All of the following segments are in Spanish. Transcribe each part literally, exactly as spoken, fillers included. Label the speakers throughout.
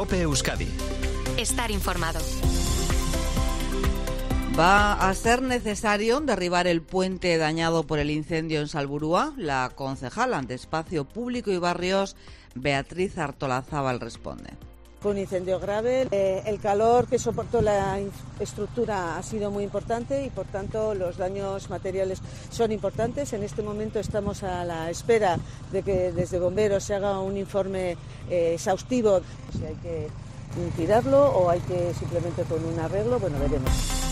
Speaker 1: COPE Euskadi.
Speaker 2: Estar informado.
Speaker 3: ¿Va a ser necesario derribar el puente dañado por el incendio en Salburua? La concejala de Espacio Público y Barrios, Beatriz Artolazábal, responde.
Speaker 4: Fue un incendio grave, eh, el calor que soportó la estructura ha sido muy importante y por tanto los daños materiales son importantes. En este momento estamos a la espera de que desde bomberos se haga un informe eh, exhaustivo. Si hay que tirarlo o hay que simplemente con un arreglo, bueno, veremos.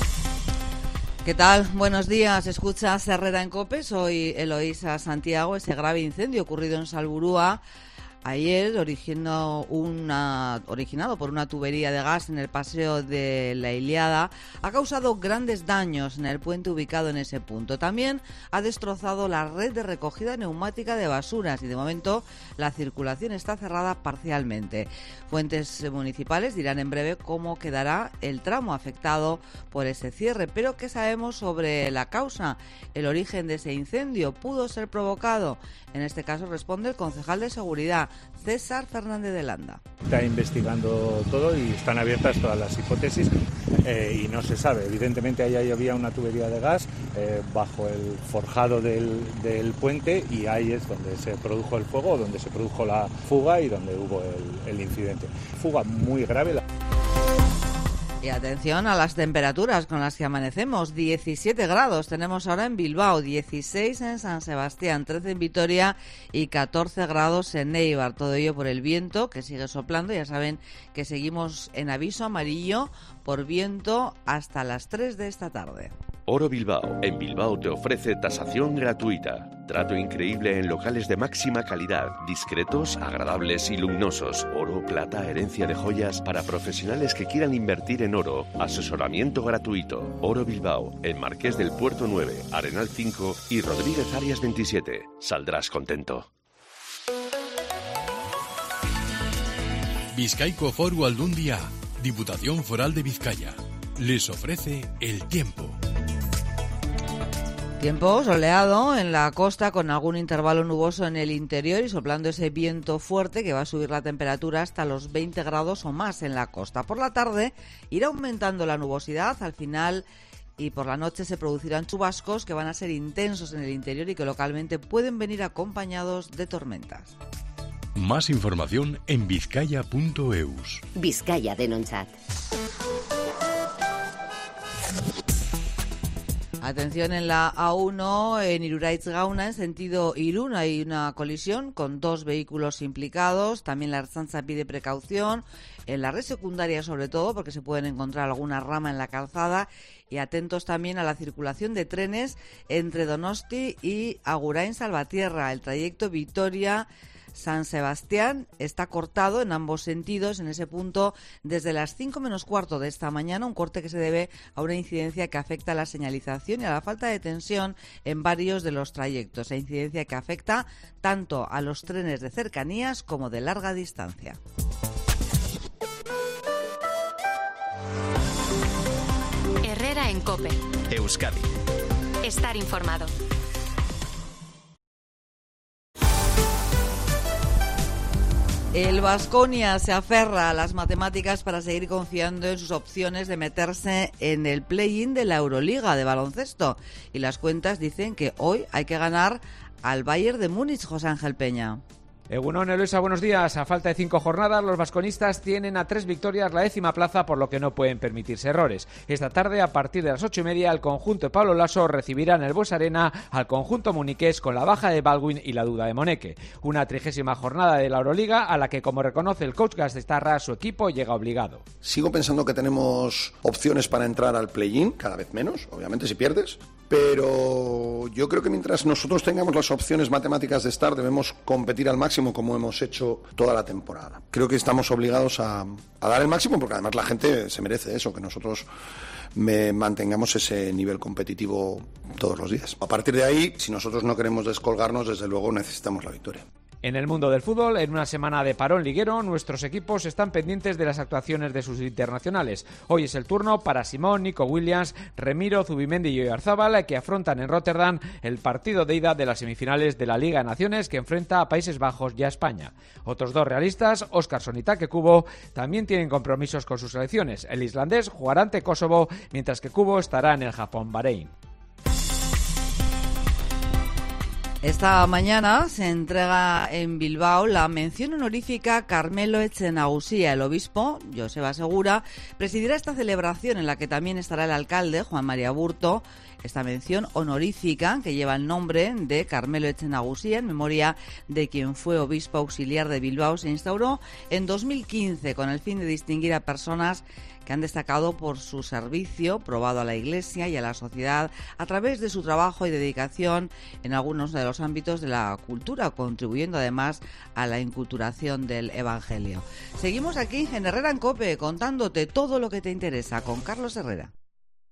Speaker 3: ¿Qué tal? Buenos días. Escuchas Herrera en COPE. Soy Eloísa Santiago. Ese grave incendio ocurrido en Salburua ayer, originó una, originado por una tubería de gas en el paseo de la Ilíada, ha causado grandes daños en el puente ubicado en ese punto. También ha destrozado la red de recogida neumática de basuras y de momento la circulación está cerrada parcialmente. Fuentes municipales dirán en breve cómo quedará el tramo afectado por ese cierre. Pero ¿qué sabemos sobre la causa? El origen de ese incendio pudo ser provocado. En este caso responde el concejal de Seguridad, César Fernández de Landa.
Speaker 5: Está investigando todo y están abiertas todas las hipótesis eh, y no se sabe. Evidentemente ahí había una tubería de gas eh, bajo el forjado del, del puente y ahí es donde se produjo el fuego, donde se produjo la fuga y donde hubo el, el incidente. Fuga muy grave.
Speaker 3: Y atención a las temperaturas con las que amanecemos. diecisiete grados tenemos ahora en Bilbao, dieciséis en San Sebastián, trece en Vitoria y catorce grados en Eibar. Todo ello por el viento que sigue soplando. Ya saben que seguimos en aviso amarillo por viento hasta las tres de esta tarde.
Speaker 6: Oro Bilbao. En Bilbao te ofrece tasación gratuita. Trato increíble en locales de máxima calidad, discretos, agradables y luminosos. Oro, plata, herencia de joyas para profesionales que quieran invertir en oro. Asesoramiento gratuito. Oro Bilbao, en Marqués del Puerto nueve, Arenal cinco y Rodríguez Arias veintisiete. Saldrás contento.
Speaker 1: Bizkaiko Foru Aldundia, Diputación Foral de Vizcaya, les ofrece el tiempo.
Speaker 3: Tiempo soleado en la costa con algún intervalo nuboso en el interior y soplando ese viento fuerte que va a subir la temperatura hasta los veinte grados o más en la costa. Por la tarde irá aumentando la nubosidad al final y por la noche se producirán chubascos que van a ser intensos en el interior y que localmente pueden venir acompañados de tormentas.
Speaker 1: Más información en bizkaia punto eus.
Speaker 2: Vizcaya Denontzat.
Speaker 3: Atención en la A uno, en Iruraiz-Gauna, en sentido Irún, hay una colisión con dos vehículos implicados. También la Ertzaintza pide precaución en la red secundaria, sobre todo, porque se pueden encontrar alguna rama en la calzada. Y atentos también a la circulación de trenes entre Donosti y Agurain-Salvatierra. El trayecto Vitoria San Sebastián está cortado en ambos sentidos en ese punto desde las cinco menos cuarto de esta mañana, un corte que se debe a una incidencia que afecta a la señalización y a la falta de tensión en varios de los trayectos, a incidencia que afecta tanto a los trenes de cercanías como de larga distancia.
Speaker 2: Herrera en COPE
Speaker 1: Euskadi.
Speaker 2: Estar informado.
Speaker 3: El Baskonia se aferra a las matemáticas para seguir confiando en sus opciones de meterse en el play-in de la Euroliga de baloncesto. Y las cuentas dicen que hoy hay que ganar al Bayern de Múnich, José Ángel Peña.
Speaker 7: Egunon, Eloisa, buenos días. A falta de cinco jornadas, los vasconistas tienen a tres victorias la décima plaza, por lo que no pueden permitirse errores. Esta tarde, a partir de las ocho y media, el conjunto de Pablo Laso recibirá en el Bues Arena al conjunto muniqués con la baja de Baldwin y la duda de Moneke. Una trigésima jornada de la Euroliga a la que, como reconoce el coach Gazteiztarra, su equipo llega obligado.
Speaker 8: Sigo pensando que tenemos opciones para entrar al play-in, cada vez menos, obviamente si pierdes, pero yo creo que mientras nosotros tengamos las opciones matemáticas de estar, debemos competir al máximo como hemos hecho toda la temporada. Creo que estamos obligados a, a dar el máximo porque además la gente se merece eso, que nosotros me mantengamos ese nivel competitivo todos los días. A partir de ahí, si nosotros no queremos descolgarnos, desde luego necesitamos la victoria.
Speaker 7: En el mundo del fútbol, en una semana de parón liguero, nuestros equipos están pendientes de las actuaciones de sus internacionales. Hoy es el turno para Simón, Nico Williams, Remiro, Zubimendi y Oyarzábal, que afrontan en Rotterdam el partido de ida de las semifinales de la Liga de Naciones, que enfrenta a Países Bajos y a España. Otros dos realistas, Óskarsson y Take Kubo, también tienen compromisos con sus selecciones. El islandés jugará ante Kosovo, mientras que Kubo estará en el Japón-Bahrein.
Speaker 3: Esta mañana se entrega en Bilbao la mención honorífica Carmelo Etxenagusía. El obispo, Joseba Segura, presidirá esta celebración en la que también estará el alcalde, Juan María Burto. Esta mención honorífica, que lleva el nombre de Carmelo Etxenagusía, en memoria de quien fue obispo auxiliar de Bilbao, se instauró en dos mil quince con el fin de distinguir a personas que han destacado por su servicio probado a la Iglesia y a la sociedad a través de su trabajo y dedicación en algunos de los ámbitos de la cultura, contribuyendo además a la inculturación del Evangelio. Seguimos aquí en Herrera en COPE, contándote todo lo que te interesa con Carlos Herrera.